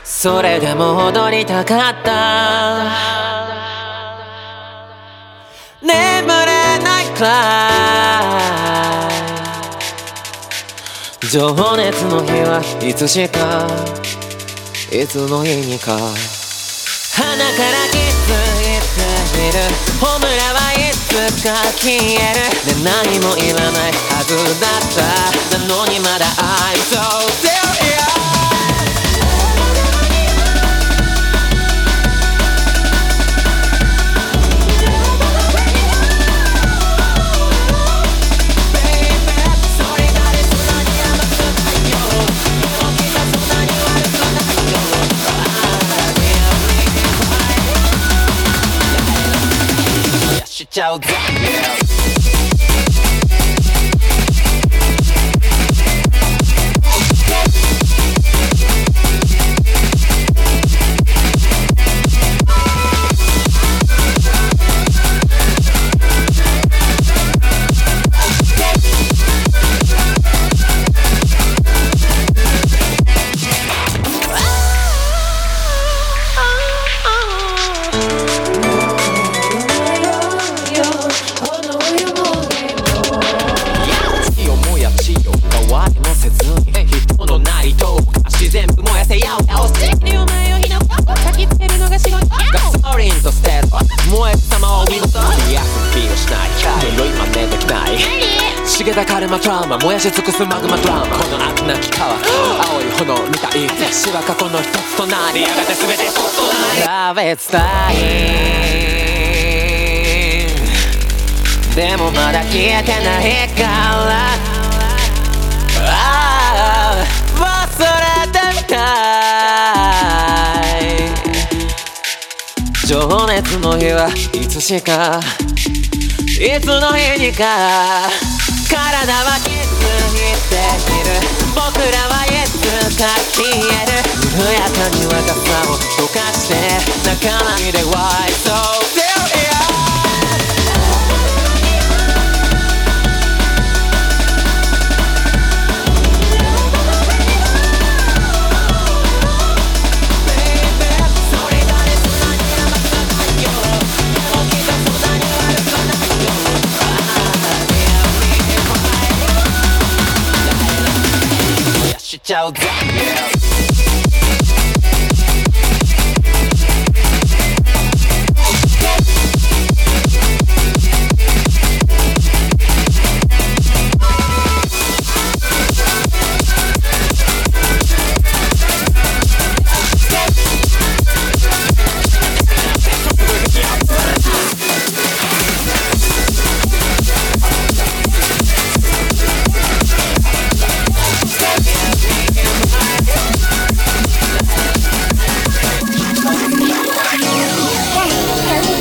それでも踊りたかった眠れないくらい情熱の日はいつしかいつの日にか鼻からキスいついるホムラはいつか消えるで何も言わないはずだったなのにまだ I'm so seriousしちゃうぜ全部燃やせよお前よ火の粉焚きつけるのが仕事ガソリンとステロ燃える様を見事リアクビーをしない色今めんどくない茂たカルマトラウマ燃やし尽くすマグマドラマこの悪なき川青い炎みたい死は過去の一つとなりやがて全てそっとなりラベツタインでもまだ消えてないから忘れてみたい情熱の日はいつしかいつの日にか体はキスしている僕らはいつか消える緩やかに若さを溶かして仲間にで Why so seriousしちゃうぜ